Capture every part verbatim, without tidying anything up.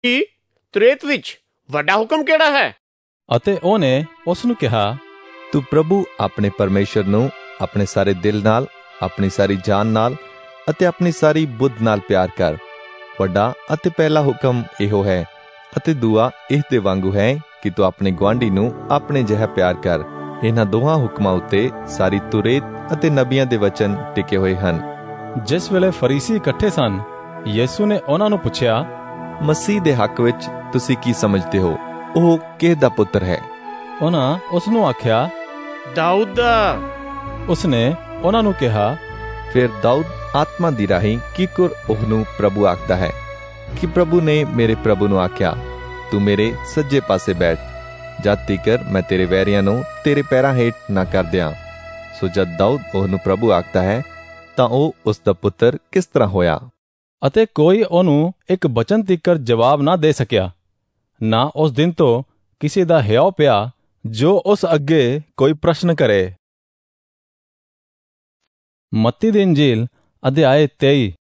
ਕਿ ਤੁਰੇਤ ਵਿੱਚ ਵੱਡਾ ਹੁਕਮ ਕਿਹੜਾ ਹੈ? ਅਤੇ ਉਹਨੇ ਉਸ ਨੂੰ ਕਿਹਾ, ਤੂੰ ਪ੍ਰਭੂ ਆਪਣੇ ਪਰਮੇਸ਼ਰ ਨੂੰ ਆਪਣੇ ਸਾਰੇ ਦਿਲ ਨਾਲ, ਆਪਣੀ ਸਾਰੀ ਜਾਨ ਨਾਲ ਅਤੇ ਆਪਣੀ ਸਾਰੀ ਬੁੱਧ ਨਾਲ ਪਿਆਰ ਕਰ। ਵੱਡਾ ਅਤੇ ਪਹਿਲਾ ਹੁਕਮ ਇਹੋ ਹੈ, ਅਤੇ ਦੂਆ ਇਸ ਦੇ ਵਾਂਗੂ ਹੈ ਕਿ ਤੂੰ ਆਪਣੇ ਗੁਆਂਢੀ ਨੂੰ ਆਪਣੇ ਜਿਹਾ ਪਿਆਰ ਕਰ। ਇਹਨਾਂ ਦੋਹਾਂ ਹੁਕਮਾਂ ਉੱਤੇ ਸਾਰੀ ਤੁਰੇਤ ਅਤੇ ਨਬੀਆਂ ਦੇ ਵਚਨ ਟਿਕੇ ਹੋਏ ਹਨ। ਜਿਸ ਵੇਲੇ ਫਰੀਸੀ ਇਕੱਠੇ ਸਨ, ਯਿਸੂ ਨੇ ਉਹਨਾਂ ਨੂੰ ਪੁੱਛਿਆ, ਮਸੀਹ ਦੇ ਹੱਕ ਵਿੱਚ ਤੁਸੀਂ ਕੀ ਸਮਝਦੇ ਹੋ? ਉਹ ਕਿਸ ਦਾ ਪੁੱਤਰ ਹੈ? ਉਹਨਾਂ ਉਸ ਨੂੰ ਆਖਿਆ, ਦਾਊਦ ਦਾ। ਉਸਨੇ ਉਹਨਾਂ ਨੂੰ ਕਿਹਾ, ਫਿਰ ਦਾਊਦ ਆਤਮਾ ਦੀ ਰਾਹੀਂ ਕਿਕੁਰ ਉਹਨੂੰ ਪ੍ਰਭੂ ਆਖਦਾ ਹੈ ਕਿ ਪ੍ਰਭੂ ਨੇ ਮੇਰੇ ਪ੍ਰਭੂ ਨੂੰ ਆਖਿਆ, ਤੂੰ ਮੇਰੇ ਸੱਜੇ ਪਾਸੇ ਬੈਠ, ਜਦ ਤੀਕਰ ਮੈਂ ਤੇਰੇ ਵੈਰੀਆਂ ਨੂੰ ਤੇਰੇ ਪੈਰਾਂ ਹੇਠ ਨਾ ਕਰ ਦਿਆਂ। ਸੋ ਜਦ ਦਾਊਦ ਉਹਨੂੰ ਪ੍ਰਭੂ ਆਖਦਾ ਹੈ, ਤਾਂ ਉਹ ਉਸ ਦਾ ਪੁੱਤਰ ਕਿਸ ਤਰ੍ਹਾਂ ਹੋਇਆ? ਅਤੇ ਕੋਈ ਉਹਨੂੰ ਇੱਕ ਬਚਨ ਤੀਕਰ ਜਵਾਬ ਨਾ ਦੇ ਸਕਿਆ। ਨਾ ਉਸ ਦਿਨ ਤੋਂ ਕਿਸੇ ਦਾ ਹਿਆਉ ਪਿਆ ਜੋ ਉਸ ਅੱਗੇ ਕੋਈ ਪ੍ਰਸ਼ਨ ਕਰੇ। ਮੱਤੀ ਦੀ ਇੰਜੀਲ ਅਧਿਆਇ ਤੇਈ।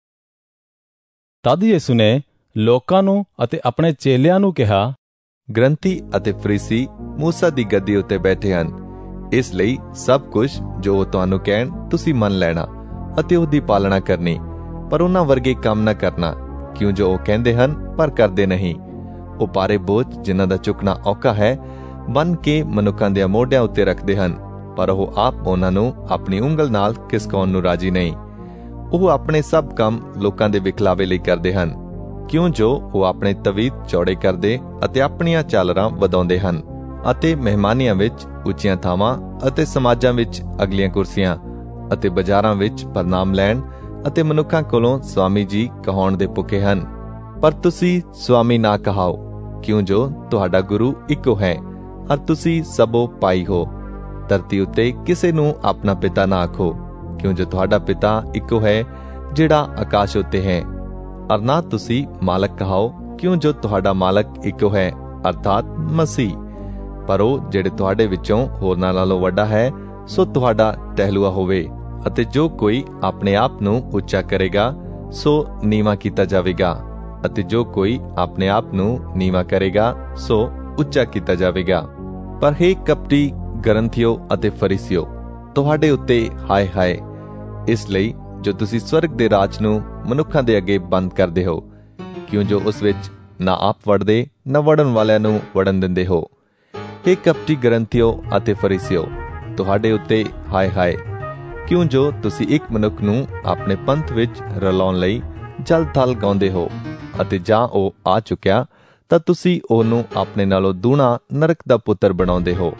ਤਦ ਯਿਸੂ ਨੇ ਲੋਕਾਂ ਨੂੰ ਅਤੇ ਆਪਣੇ ਚੇਲਿਆਂ ਨੂੰ ਕਿਹਾ, ਗ੍ਰੰਥੀ ਅਤੇ ਫਰੀਸੀ ਮੂਸਾ ਦੀ ਗੱਦੀ ਉੱਤੇ ਬੈਠੇ ਹਨ। ਇਸ ਲਈ ਸਭ ਕੁਝ ਜੋ ਉਹ ਤੁਹਾਨੂੰ ਕਹਿਣ ਤੁਸੀਂ ਮੰਨ ਲੈਣਾ ਅਤੇ ਉਹਦੀ ਪਾਲਣਾ ਕਰਨੀ, ਪਰ ਉਹਨਾਂ ਵਰਗੇ ਕੰਮ ਨਾ ਕਰਨਾ, ਕਿਉਂ ਜੋ ਉਹ ਕਹਿੰਦੇ ਹਨ ਪਰ ਕਰਦੇ ਨਹੀਂ। ਉਹ ਭਾਰੇ ਬੋਝ ਜਿਨ੍ਹਾਂ ਦਾ ਚੁੱਕਣਾ ਔਖਾ ਹੈ ਬੰਨ ਕੇ ਮਨੁੱਖਾਂ ਦੇ ਮੋਢਿਆਂ ਉੱਤੇ ਰੱਖਦੇ ਹਨ, ਪਰ ਉਹ ਆਪ ਉਹਨਾਂ ਨੂੰ ਆਪਣੀ ਉਂਗਲ ਨਾਲ ਖਿਸਕਾਉਣ ਨੂੰ ਰਾਜੀ ਨਹੀਂ। ਉਹ ਆਪਣੇ ਸਭ ਕੰਮ ਲੋਕਾਂ ਦੇ ਵਿਖਲਾਵੇ ਲਈ ਕਰਦੇ ਹਨ, ਕਿਉਂ ਜੋ ਉਹ ਆਪਣੇ ਤਵੀਤ ਚੌੜੇ ਕਰਦੇ ਅਤੇ ਆਪਣੀਆਂ ਚਾਲਰਾਂ ਵਧਾਉਂਦੇ ਹਨ, ਅਤੇ ਮਹਿਮਾਨੀਆਂ ਵਿੱਚ ਉੱਚੀਆਂ ਥਾਵਾਂ ਅਤੇ ਸਮਾਜਾਂ ਵਿੱਚ ਅਗਲੀਆਂ ਕੁਰਸੀਆਂ ਅਤੇ ਬਾਜ਼ਾਰਾਂ ਵਿੱਚ ਪ੍ਰਣਾਮ ਲੈਣ ਅਤੇ ਮਨੁੱਖਾਂ ਕੋਲੋਂ ਸਵਾਮੀ ਜੀ ਕਹਾਉਣ ਦੇ ਭੁੱਖੇ ਹਨ। ਪਰ ਤੁਸੀਂ ਸਵਾਮੀ ਨਾ ਕਹਾਓ, ਕਿਉਂ ਜੋ ਤੁਹਾਡਾ ਗੁਰੂ ਇੱਕੋ ਹੈ ਅਤੇ ਤੁਸੀਂ ਸਭੋ ਭਾਈ ਹੋ। ਧਰਤੀ ਉੱਤੇ ਕਿਸੇ ਨੂੰ ਆਪਣਾ ਪਿਤਾ ਨਾ ਆਖੋ, ਕਿਉਂ ਜੋ ਤੁਹਾਡਾ ਪਿਤਾ ਇੱਕੋ ਹੈ ਜਿਹੜਾ ਆਕਾਸ਼ ਉੱਤੇ ਹੈ। ਅਰ ਨਾ ਤੁਸੀਂ ਮਾਲਕ ਕਹਾਓ, ਕਿਉਂ ਜੋ ਤੁਹਾਡਾ ਮਾਲਕ ਇੱਕੋ ਹੈ ਅਰਥਾਤ ਮਸੀਹ। ਪਰ ਉਹ ਜਿਹੜੇ ਤੁਹਾਡੇ ਵਿੱਚੋਂ ਹੋਰਨਾਂ ਨਾਲੋਂ ਵੱਡਾ ਹੈ, ਸੋ ਤੁਹਾਡਾ ਟਹਿਲੂਆ ਹੋਵੇ। ਅਤੇ ਜੋ ਕੋਈ ਆਪਣੇ ਆਪ ਨੂੰ ਉੱਚਾ ਕਰੇਗਾ, ਸੋ ਨੀਵਾਂ ਕੀਤਾ ਜਾਵੇਗਾ, ਅਤੇ ਜੋ ਕੋਈ ਆਪਣੇ ਆਪ ਨੂੰ ਨੀਵਾਂ ਕਰੇਗਾ, ਸੋ ਉੱਚਾ ਕੀਤਾ ਜਾਵੇਗਾ। ਪਰ ਹੇ ਕਪਟੀ ਗ੍ਰੰਥੀਓ ਅਤੇ ਫਰੀਸੀਓ, ਤੁਹਾਡੇ ਉੱਤੇ ਹਾਏ ਹਾਏ, ਇਸ ਲਈ ਜੋ ਤੁਸੀਂ ਸਵਰਗ ਦੇ ਰਾਜ ਨੂੰ ਮਨੁੱਖਾਂ ਦੇ ਅੱਗੇ ਬੰਦ ਕਰਦੇ ਹੋ, ਕਿਉਂ ਜੋ ਉਸ ਵਿੱਚ ਨਾ ਆਪ ਵੜਦੇ ਨਾ ਵੜਨ ਵਾਲਿਆਂ ਨੂੰ ਵੜਨ ਦਿੰਦੇ ਹੋ। ਹੇ ਕਪਟੀ ਗ੍ਰੰਥੀਓ ਅਤੇ ਫਰੀਸੀਓ, ਤੁਹਾਡੇ ਉੱਤੇ ਹਾਏ ਹਾਏ, ਕਿਉਂ ਜੋ ਤੁਸੀਂ ਇੱਕ ਮਨੁੱਖ ਨੂੰ ਆਪਣੇ ਪੰਥ ਵਿੱਚ ਰਲਾਉਣ ਲਈ ਜਲ ਥਲ ਗਾਉਂਦੇ ਹੋ, ਅਤੇ ਜਾਂ ਉਹ ਆ ਚੁੱਕਿਆ ਤਾਂ ਤੁਸੀਂ ਉਹਨੂੰ ਆਪਣੇ ਨਾਲੋਂ ਦੂਣਾ ਨਰਕ ਦਾ ਪੁੱਤਰ ਬਣਾਉਂਦੇ ਹੋ।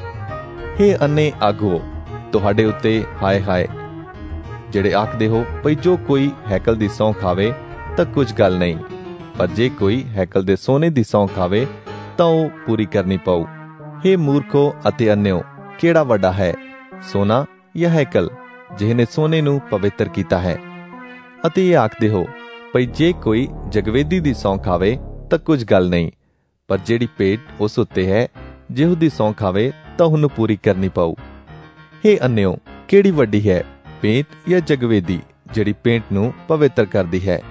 ਹੇ ਅੰਨੇ ਆਗੂਓ, ਤੁਹਾਡੇ ਉੱਤੇ ਹਾਏ ਹਾਏ, ਜਿਹੜੇ ਆਖਦੇ ਹੋ ਭਈ ਜੋ ਕੋਈ ਹੈਕਲ ਦੀ ਸਹੁੰ ਖਾਵੇ ਤਾਂ ਕੁਝ ਗੱਲ ਨਹੀਂ, ਪਰ ਜੇ ਕੋਈ ਹੈਕਲ ਦੇ ਸੋਨੇ ਦੀ ਸਹੁੰ ਖਾਵੇ ਤਾਂ ਉਹ ਪੂਰੀ ਕਰਨੀ ਪਊ। ਹੇ ਮੂਰਖੋ ਅਤੇ ਅੰਨਿਓ, ਕਿਹੜਾ ਵੱਡਾ ਹੈ, ਸੋਨਾ ਜਾਂ ਹੈਕਲ ਜਿਹਨੇ ਸੋਨੇ ਨੂੰ ਪਵਿੱਤਰ ਕੀਤਾ ਹੈ? ਅਤੇ ਇਹ ਆਖਦੇ ਹੋ ਭਈ ਜੇ ਕੋਈ ਜਗਵੇਦੀ ਦੀ ਸਹੁੰ ਖਾਵੇ ਤਾਂ ਕੁਝ ਗੱਲ ਨਹੀਂ, ਪਰ ਜਿਹੜੀ ਭੇਟ ਉਸ ਉੱਤੇ ਹੈ ਜੇ ਉਹਦੀ ਸਹੁੰ ਖਾਵੇ ਤਾਂ ਉਹਨੂੰ ਪੂਰੀ ਕਰਨੀ ਪਊ। ਹੇ ਅੰਨਿਓ, ਕਿਹੜੀ ਵੱਡੀ ਹੈ, ਭੇਟ ਜਾਂ ਜਗਵੇਦੀ ਜਿਹੜੀ ਭੇਟ ਨੂੰ ਪਵਿੱਤਰ ਕਰਦੀ ਹੈ?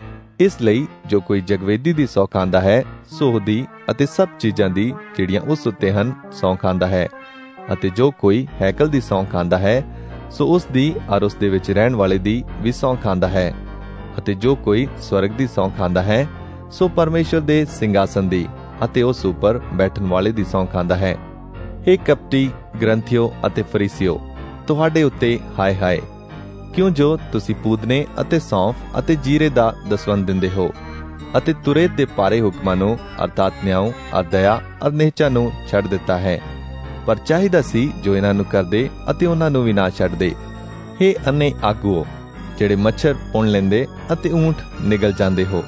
ਇਸ ਲਈ ਜੋ ਕੋਈ ਜਗਵੇਦੀ ਦੀ ਸਹੁੰ ਖਾਂਦਾ ਹੈ, ਸੋ ਉਹਦੀ ਅਤੇ ਸਭ ਚੀਜ਼ਾਂ ਦੀ ਜਿਹੜੀਆਂ ਉਸ ਉੱਤੇ ਹਨ ਸਹੁੰ ਖਾਂਦਾ ਹੈ। ਅਤੇ ਜੋ ਕੋਈ ਹੈਕਲ ਦੀ ਸਹੁੰ ਖਾਂਦਾ ਹੈ, ਸੋ ਉਸ ਦੀ ਔਰ ਉਸ ਦੇ ਵਿੱਚ ਰਹਿਣ ਵਾਲੇ ਦੀ ਵੀ ਸਹੁੰ ਖਾਂਦਾ ਹੈ। ਅਤੇ ਜੋ ਕੋਈ ਸਵਰਗ ਦੀ ਸਹੁੰ ਖਾਂਦਾ ਹੈ, ਸੋ ਪਰਮੇਸ਼ਰ ਦੇ ਸਿੰਘਾਸਨ ਦੀ ਅਤੇ ਉਸ ਉੱਪਰ ਬੈਠਣ ਵਾਲੇ ਦੀ ਸਹੁੰ ਖਾਂਦਾ ਹੈ। ਹੇ ਕਪਟੀ ਗ੍ਰੰਥੀਓ ਅਤੇ ਫਰੀਸੀਓ, ਤੁਹਾਡੇ ਉੱਤੇ ਹਾਏ ਹਾਏ, ਕਿਉਂ ਜੋ ਤੁਸੀਂ ਪੂਦਨੇ ਅਤੇ ਸੌਂਫ ਅਤੇ ਜੀਰੇ ਦਾ ਦਸਵੰਧ ਦਿੰਦੇ ਹੋ, ਅਤੇ ਤੁਰੇਤ ਦੇ ਭਾਰੇ ਹੁਕਮਾਂ ਨੂੰ ਅਰਥਾਤ ਨਿਆਂ ਅਰ ਦਇਆ ਅਰ ਨਿਹਚਾ ਨੂੰ ਛੱਡ ਦਿੱਤਾ ਹੈ। ਪਰ ਚਾਹੀਦਾ ਸੀ ਜੋ ਇਹਨਾਂ ਨੂੰ ਕਰਦੇ ਅਤੇ ਉਹਨਾਂ ਨੂੰ ਵੀ ਨਾ ਛੱਡਦੇ। ਹੇ ਅੰਨੇ ਆਗੂਓ, ਜਿਹੜੇ ਮੱਛਰ ਪੁਣ ਲੈਂਦੇ ਅਤੇ ਊਂਠ ਨਿਗਲ ਜਾਂਦੇ ਹੋ।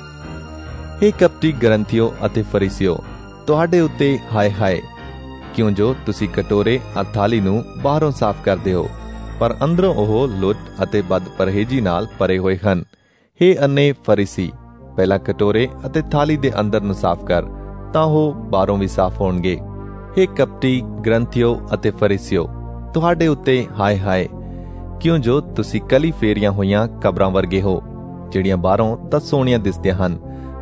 ਹੇ ਕਪਟੀ ਗ੍ਰੰਥੀਓ ਅਤੇ ਫਰੀਸੀਓ, ਤੁਹਾਡੇ ਉੱਤੇ ਹਾਏ ਹਾਏ, ਕਿਉਂ ਜੋ ਤੁਸੀਂ ਕਟੋਰੇ ਅਤੇ ਥਾਲੀ ਨੂੰ ਬਾਹਰੋਂ ਸਾਫ਼ ਕਰਦੇ ਹੋ, ਪਰ ਅੰਦਰੋਂ ਉਹ ਲੁੱਟ ਅਤੇ ਬਦ ਪਰਹੇਜੀ ਨਾਲ ਭਰੇ ਹੋਏ ਹਨ। ਹੇ ਅੰਨੇ ਫਰੀਸੀ, ਪਹਿਲਾਂ ਕਟੋਰੇ ਅਤੇ ਥਾਲੀ ਦੇ ਅੰਦਰ ਨੂੰ ਸਾਫ਼ ਕਰ, ਤਾਂ ਉਹ ਬਾਹਰੋਂ ਵੀ ਸਾਫ਼ ਹੋਣਗੇ। ਹੇ ਕਪਟੀ ਗ੍ਰੰਥੀਓ ਅਤੇ ਫਰੀਸੀਓ, ਤੁਹਾਡੇ ਉੱਤੇ ਹਾਏ ਹਾਏ, ਕਿਉਂ ਜੋ ਤੁਸੀਂ ਕਲੀ ਫੇਰੀਆਂ ਹੋਈਆਂ ਕਬਰਾਂ ਵਰਗੇ ਹੋ, ਜਿਹੜੀਆਂ ਬਾਹਰੋਂ ਤਾਂ ਸੋਹਣੀਆਂ ਦਿਸਦੀਆਂ ਹਨ,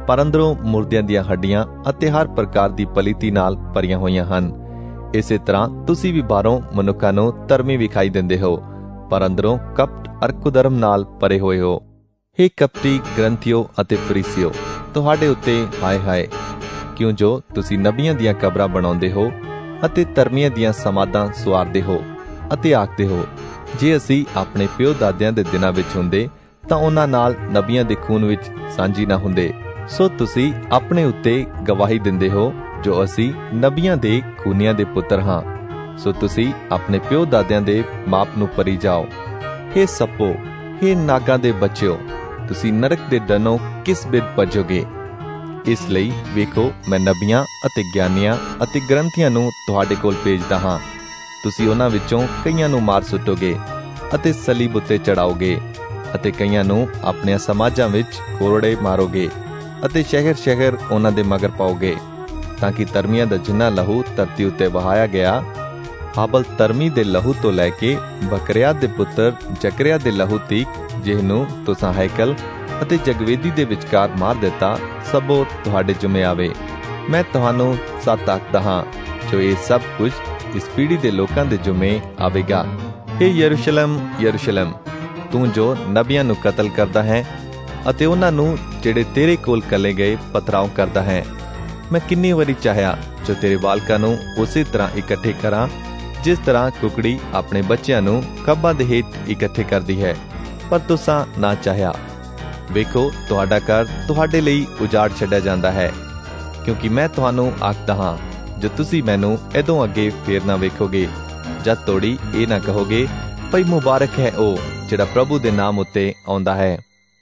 ਪਰ ਅੰਦਰੋਂ ਮੁਰਦਿਆਂ ਦੀਆਂ ਹੱਡੀਆਂ ਅਤੇ ਹਰ ਪ੍ਰਕਾਰ ਦੀ ਪਲੀਤੀ ਨਾਲ ਭਰੀਆਂ ਹੋਈਆਂ ਹਨ। ਇਸੇ ਤਰ੍ਹਾਂ ਤੁਸੀਂ ਵੀ ਬਾਹਰੋਂ ਮਨੁੱਖਾਂ ਨੂੰ ਧਰਮੀ ਵਿਖਾਈ ਦਿੰਦੇ ਹੋ, ਪਰ ਅੰਦਰੋਂ ਕਪਟ ਅਰ ਕੁਧਰਮ ਨਾਲ ਭਰੇ ਹੋਏ ਹੋ। ਹੇ ਕਪਟੀ ਗ੍ਰੰਥੀਓ ਅਤੇ ਫਰੀਸੀਓ, ਤੁਹਾਡੇ ਉੱਤੇ ਹਾਏ ਹਾਏ, ਕਿਉਂ ਜੋ ਤੁਸੀਂ ਨਬੀਆਂ ਦੀਆਂ ਕਬਰਾਂ ਬਣਾਉਂਦੇ ਹੋ ਅਤੇ ਧਰਮੀਆਂ ਦੀਆਂ ਸਮਾਧਾਂ ਸੁਆਰਦੇ ਹੋ ਅਤੇ ਆਖਦੇ ਹੋ, ਜੇ ਅਸੀਂ ਆਪਣੇ ਪਿਓ ਦਾਦਿਆਂ ਦੇ ਦਿਨਾਂ ਵਿੱਚ ਹੁੰਦੇ ਤਾਂ ਉਹਨਾਂ ਨਾਲ ਨਬੀਆਂ ਦੇ ਖੂਨ ਵਿੱਚ ਸਾਂਝੀ ਨਾ ਹੁੰਦੇ। ਸੋ ਤੁਸੀਂ ਆਪਣੇ ਉੱਤੇ ਗਵਾਹੀ ਦਿੰਦੇ ਹੋ ਜੋ ਅਸੀਂ ਨਬੀਆਂ ਦੇ ਖੂਨੀਆਂ ਦੇ ਪੁੱਤਰ ਹਾਂ। ਸੋ ਤੁਸੀਂ ਆਪਣੇ ਪਿਓ ਦਾਦਿਆਂ ਦੇ ਮਾਪ ਨੂੰ ਭਰੀ ਜਾਓ। ਹੇ ਸੱਪੋ, ਹੇ ਨਾਗਾਂ ਦੇ ਬੱਚਿਓ, ਤੁਸੀਂ ਨਰਕ ਦੇ ਡਰਨੋਂ ਕਿਸ ਬਿਧ ਭੱਜੋਗੇ? ਇਸ ਲਈ ਵੇਖੋ, ਮੈਂ ਨਬੀਆਂ ਅਤੇ ਗਿਆਨੀਆਂ ਅਤੇ ਗ੍ਰੰਥੀਆਂ ਨੂੰ ਤੁਹਾਡੇ ਕੋਲ ਭੇਜਦਾ ਹਾਂ। ਤੁਸੀਂ ਉਹਨਾਂ ਵਿੱਚੋਂ ਕਈਆਂ ਨੂੰ ਮਾਰ ਸੁੱਟੋਗੇ ਅਤੇ ਸਲੀਬ ਉੱਤੇ ਚੜਾਓਗੇ ਅਤੇ ਕਈਆਂ ਨੂੰ ਆਪਣੀਆਂ ਸਮਾਜਾਂ ਵਿੱਚ ਕੋਰੜੇ ਮਾਰੋਗੇ ਅਤੇ ਸ਼ਹਿਰ ਸ਼ਹਿਰ ਉਹਨਾਂ ਦੇ ਮਗਰ ਪਾਓਗੇ, ਤਾਂ ਕਿ ਧਰਮੀਆਂ ਦਾ ਜਿੰਨਾ ਲਹੂ ਧਰਤੀ ਉੱਤੇ ਵਹਾਇਆ ਗਿਆ, ਹਾਬਲ ਧਰਮੀ ਦੇ ਲਹੂ ਤੋਂ ਲੈ ਕੇ ਬਕਰਿਆ ਦੇ ਪੁੱਤਰ ਜ਼ਕਰਿਆ ਦੇ ਲਹੂ ਤੀਕ, ਜਿਹਨੂੰ ਤੁਸਾਂ ਹੈਕਲ ਅਤੇ ਜਗਵੇਦੀ ਦੇ ਵਿਚਕਾਰ ਮਾਰ ਦਿੱਤਾ, ਸਭੋ ਤੁਹਾਡੇ ਜੁਮੇ ਆਵੇ। ਮੈਂ ਤੁਹਾਨੂੰ ਸੱਚ ਆਖਦਾ ਹਾਂ, ਜੋ ਇਹ ਸਭ ਕੁਝ ਇਸ ਪੀੜ੍ਹੀ ਦੇ ਲੋਕਾਂ ਦੇ ਜੁਮੇ ਆਵੇਗਾ। ਹੇ ਯਰੂਸ਼ਲਮ, ਯਰੂਸ਼ਲਮ, ਤੂੰ ਜੋ ਨਬੀਆਂ ਨੂੰ ਕਤਲ ਕਰਦਾ ਹੈ ਅਤੇ ਉਹਨਾਂ ਨੂੰ ਜਿਹੜੇ ਤੇਰੇ ਕੋਲ ਕੱਲੇ ਗਏ ਪਥਰਾਓ ਕਰਦਾ ਹੈ। ਮੈਂ ਕਿੰਨੀ ਵਾਰੀ ਚਾਹਿਆ ਜੋ ਤੇਰੇ ਬਾਲਕਾਂ ਨੂੰ ਉਸੇ ਤਰ੍ਹਾਂ ਇਕੱਠੇ ਕਰਾਂ, ਜਿਸ ਤਰ੍ਹਾਂ ਕੁਕੜੀ ਆਪਣੇ ਬੱਚਿਆਂ ਨੂੰ ਖੰਭਾਂ ਦੇ ਹੇਠ ਇਕੱਠੇ ਕਰਦੀ ਹੈ, ਪਰ ਤੁਸਾਂ ਨਾ ਚਾਹਿਆ। ਵੇਖੋ, ਤੁਹਾਡਾ ਘਰ ਤੁਹਾਡੇ ਲਈ ਉਜਾੜ ਛੱਡਿਆ ਜਾਂਦਾ ਹੈ, ਕਿਉਂਕਿ ਮੈਂ ਤੁਹਾਨੂੰ ਆਖਦਾ ਹਾਂ, ਜੋ ਤੁਸੀਂ ਮੈਨੂੰ ਇਦੋਂ ਅੱਗੇ ਫੇਰ ਨਾ ਵੇਖੋਗੇ, ਜਦ ਤੋੜੀ ਇਹ ਨਾ ਕਹੋਗੇ, ਭਈ ਮੁਬਾਰਕ ਹੈ ਉਹ ਜਿਹੜਾ ਪ੍ਰਭੂ ਦੇ ਨਾਮ ਉੱਤੇ ਆਉਂਦਾ ਹੈ।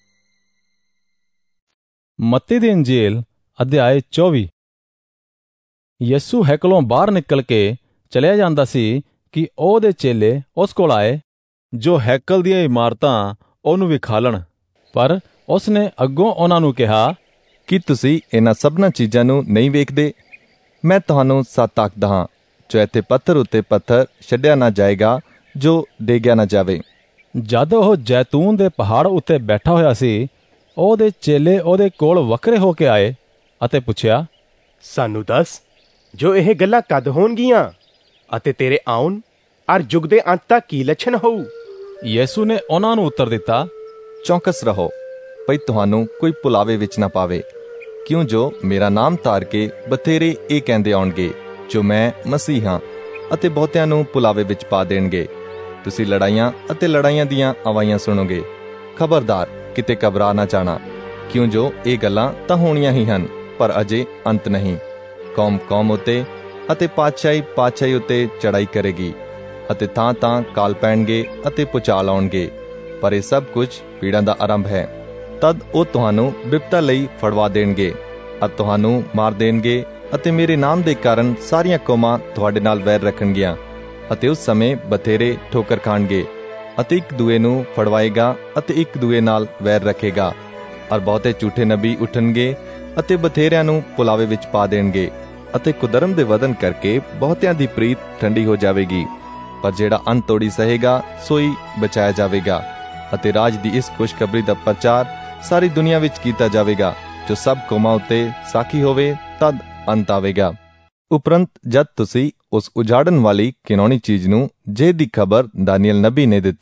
ਮੱਤੀ ਦੀ ਇੰਜੀਲ ਅਧਿਆਇ ਚੌਵੀ। ਯਿਸੂ ਹੈਕਲੋਂ ਬਾਹਰ ਨਿਕਲ ਕੇ ਚਲਿਆ ਜਾਂਦਾ ਸੀ ਕਿ ਉਹਦੇ ਚੇਲੇ ਉਸ ਕੋਲ ਆਏ, ਜੋ ਹੈਕਲ ਦੀਆਂ ਇਮਾਰਤਾਂ ਉਹਨੂੰ ਵਿਖਾਲਣ। ਪਰ ਉਸਨੇ ਅੱਗੋਂ ਉਹਨਾਂ ਨੂੰ ਕਿਹਾ, ਕਿ ਤੁਸੀਂ ਇਹਨਾਂ ਸਭਨਾਂ ਚੀਜ਼ਾਂ ਨੂੰ ਨਹੀਂ ਵੇਖਦੇ? ਮੈਂ ਤੁਹਾਨੂੰ ਸੱਚ ਆਖਦਾ ਹਾਂ, ਜੋ ਇੱਥੇ ਪੱਥਰ ਉੱਤੇ ਪੱਥਰ ਛੱਡਿਆ ਨਾ ਜਾਏਗਾ, ਜੋ ਡੇਗਿਆ ਨਾ ਜਾਵੇ। ਜਦ ਉਹ ਜੈਤੂਨ ਦੇ ਪਹਾੜ ਉੱਤੇ ਬੈਠਾ ਹੋਇਆ ਸੀ, ਉਹਦੇ ਚੇਲੇ ਉਹਦੇ ਕੋਲ ਵੱਖਰੇ ਹੋ ਕੇ ਆਏ ਅਤੇ ਪੁੱਛਿਆ, ਸਾਨੂੰ ਦੱਸ, ਜੋ ਇਹ ਗੱਲਾਂ ਕਦ ਹੋਣਗੀਆਂ ਅਤੇ ਤੇਰੇ ਆਉਣ ਅਰ ਯੁੱਗ ਦੇ ਅੰਤ ਤੱਕ ਕੀ ਲੱਛਣ ਹੋਊ? ਯਿਸੂ ਨੇ ਉਹਨਾਂ ਨੂੰ ਉੱਤਰ ਦਿੱਤਾ, ਚੌਕਸ ਰਹੋ, ਭਈ ਤੁਹਾਨੂੰ ਕੋਈ ਭੁਲਾਵੇ ਵਿੱਚ ਨਾ ਪਾਵੇ, ਕਿਉਂ ਜੋ ਮੇਰਾ ਨਾਮ ਧਾਰ ਕੇ ਬਥੇਰੇ ਇਹ ਕਹਿੰਦੇ ਆਉਣਗੇ, ਜੋ ਮੈਂ ਮਸੀਹ ਹਾਂ, ਅਤੇ ਬਹੁਤਿਆਂ ਨੂੰ ਭੁਲਾਵੇ ਵਿੱਚ ਪਾ ਦੇਣਗੇ। ਤੁਸੀਂ ਲੜਾਈਆਂ ਅਤੇ ਲੜਾਈਆਂ ਦੀਆਂ ਆਵਾਜ਼ਾਂ ਸੁਣੋਗੇ। ਖਬਰਦਾਰ, ਕਿਤੇ ਘਬਰਾ ਨਾ ਜਾਣਾ, ਕਿਉਂ ਜੋ ਇਹ ਗੱਲਾਂ ਤਾਂ ਹੋਣੀਆਂ ਹੀ ਹਨ, ਪਰ ਅਜੇ ਅੰਤ ਨਹੀਂ। ਕੌਮ ਕੌਮ ਉੱਤੇ ਅਤੇ ਪਾਤਸ਼ਾਹੀ ਪਾਤਸ਼ਾਹੀ ਉੱਤੇ ਚੜਾਈ ਕਰੇਗੀ, ਅਤੇ ਥਾਂ ਥਾਂ ਕਾਲ ਪੈਣਗੇ ਅਤੇ ਭੁਚਾਲ ਆਉਣਗੇ, ਪਰ ਇਹ ਸਭ ਕੁਝ ਪੀੜਾਂ ਦਾ ਆਰੰਭ ਹੈ। ਤਦ ਉਹ ਤੁਹਾਨੂੰ ਬਿਪਤਾ ਲਈ ਫੜਵਾ ਦੇਣਗੇ ਅਤੇ ਤੁਹਾਨੂੰ ਮਾਰ ਦੇਣਗੇ, ਅਤੇ ਮੇਰੇ ਨਾਮ ਦੇ ਕਾਰਨ ਸਾਰੀਆਂ ਕੌਮਾਂ ਤੁਹਾਡੇ ਨਾਲ ਵੈਰ ਰੱਖਣਗੀਆਂ, ਅਤੇ ਉਸ ਸਮੇਂ ਬਥੇਰੇ ਠੋਕਰ ਖਾਣਗੇ, ਅਤੇ ਇੱਕ ਦੂਏ ਨੂੰ ਫੜਵਾਏਗਾ ਅਤੇ ਇੱਕ ਦੂਏ ਨਾਲ ਵੈਰ ਰੱਖੇਗਾ। ਔਰ ਬਹੁਤੇ ਝੂਠੇ ਨਬੀ ਉੱਠਣਗੇ ਅਤੇ ਬਥੇਰਿਆਂ ਨੂੰ ਭੁਲਾਵੇ ਵਿੱਚ ਪਾ ਦੇਣਗੇ, ਅਤੇ ਕੁਦਰਮ ਦੇ ਵਧਨ ਕਰਕੇ ਬਹੁਤਿਆਂ ਦੀ ਪ੍ਰੀਤ ਠੰਡੀ ਹੋ ਜਾਵੇਗੀ। ਪਰ ਜਿਹੜਾ ਅੰਤ ਤੋੜੀ ਸਹੇਗਾ, ਸੋਈ ਬਚਾਇਆ ਜਾਵੇਗਾ। ਅਤੇ ਰਾਜ ਦੀ ਇਸ ਖੁਸ਼ਖਬਰੀ ਦਾ ਪ੍ਰਚਾਰ ਸਾਰੀ ਦੁਨੀਆ ਵਿੱਚ ਕੀਤਾ ਜਾਵੇਗਾ, ਜੋ ਸਭ ਕੌਮਾਂ ਉੱਤੇ ਸਾਖੀ ਹੋਵੇ, ਤਦ ਅੰਤ ਆਵੇਗਾ। ਉਪਰੰਤ ਜਦ ਤੁਸੀਂ ਉਸ ਉਜਾੜਨ ਵਾਲੀ ਘਿਨੌਣੀ ਚੀਜ਼ ਨੂੰ, ਜਿਹਦੀ ਖਬਰ ਦਾਨੀਏਲ ਨਬੀ ਨੇ ਦਿੱਤੀ,